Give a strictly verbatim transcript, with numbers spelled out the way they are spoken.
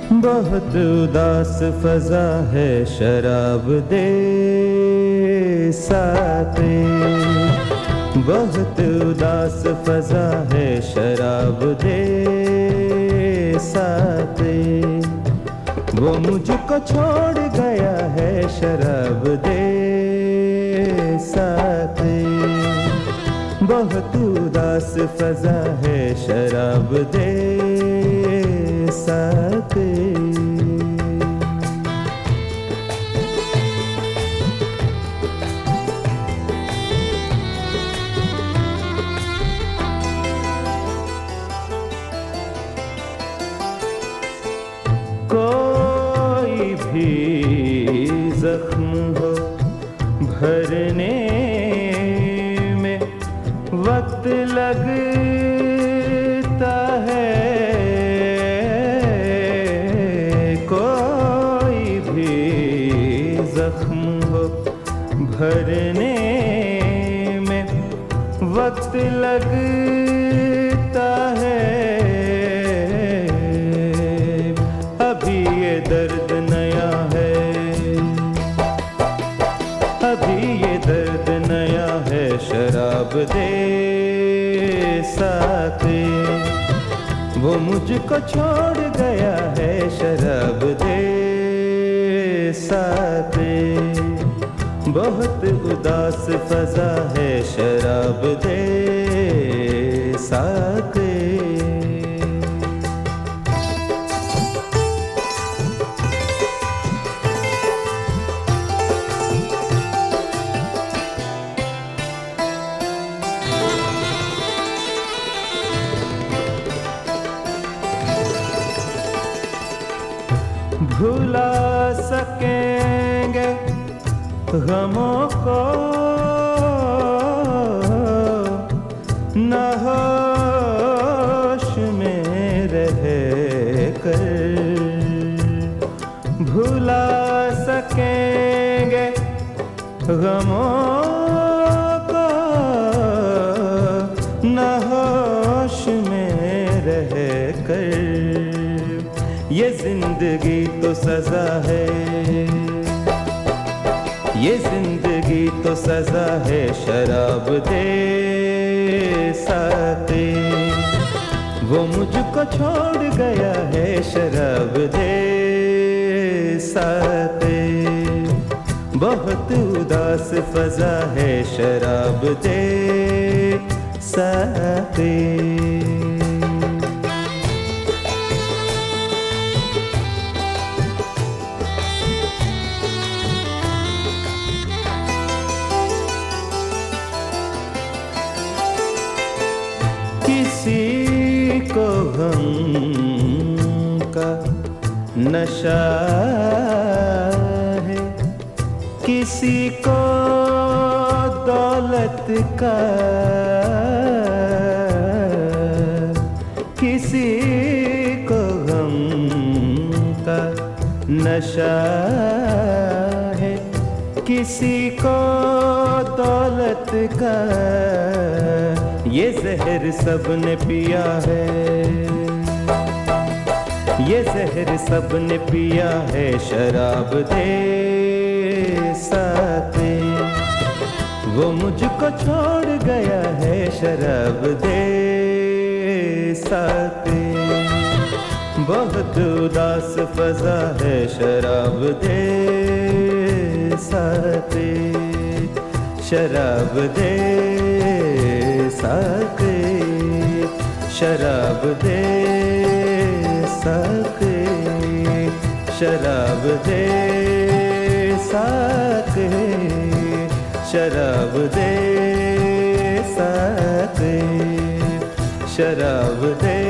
बहुत उदास फजा है, शराब दे साथी। बहुत उदास फजा है, शराब दे साथी। वो मुझको छोड़ गया है, शराब दे साथी। बहुत उदास फजा है, शराब दे साथी। कोई भी जख्म हो भरने में वक्त लगता है। कोई भी जख्म हो भरने में वक्त लगता है। अभी ये दर्द नया है, अभी ये दर्द नया है, शराब दे साथी। वो मुझको छोड़ गया है, शराब दे साथी। बहुत उदास फजा है, शराब दे साथी। भुला सकेंगे गमों को न होश में रह कर। भुला सकेंगे गमों को न होश में रह कर। ये जिंदगी तो सजा है, ये जिंदगी तो सजा है, शराब दे साथी। वो मुझको छोड़ गया है, शराब दे साथी। बहुत उदास फजा है, शराब दे साथी। किसी को गम का नशा है, किसी को दौलत का। किसी को गम का नशा है, किसी को दौलत का। ये जहर सबने पिया है, ये जहर सबने पिया है, शराब दे साथी। वो मुझको छोड़ गया है, शराब दे साथी। बहुत उदास फजा है, शराब दे साथी। शराब दे साथी, शराब दे साथी। शराब दे साथी, शराब दे साथी। शराब दे